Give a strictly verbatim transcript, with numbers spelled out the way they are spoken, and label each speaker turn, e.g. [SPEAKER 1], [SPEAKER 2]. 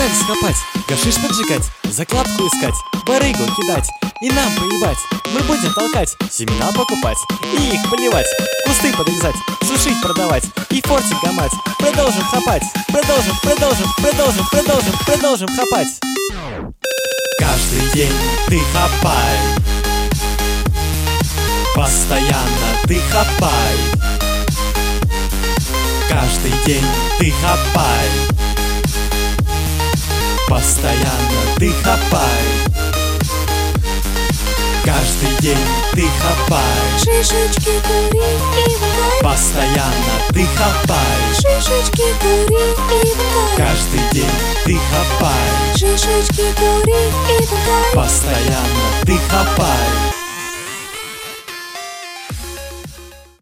[SPEAKER 1] Пытались копать, гашиш поджигать, закладку искать, барыгу кидать и нам поебать. Мы будем толкать, семена покупать и их поливать, кусты подрезать, сушить, продавать и фортик гамать. Продолжим хапать, продолжим, продолжим, продолжим, продолжим, продолжим хапать.
[SPEAKER 2] Каждый день ты хапай, постоянно ты хапай. Каждый день ты хапай, постоянно ты хапай. Каждый день ты хапай,
[SPEAKER 3] шишечки кури и валяй.
[SPEAKER 2] Постоянно ты хапай,
[SPEAKER 3] Шишечки кури и валяй.
[SPEAKER 2] Каждый день ты хапай,
[SPEAKER 3] Шишечки кури и валяй.
[SPEAKER 2] Постоянно ты хапай.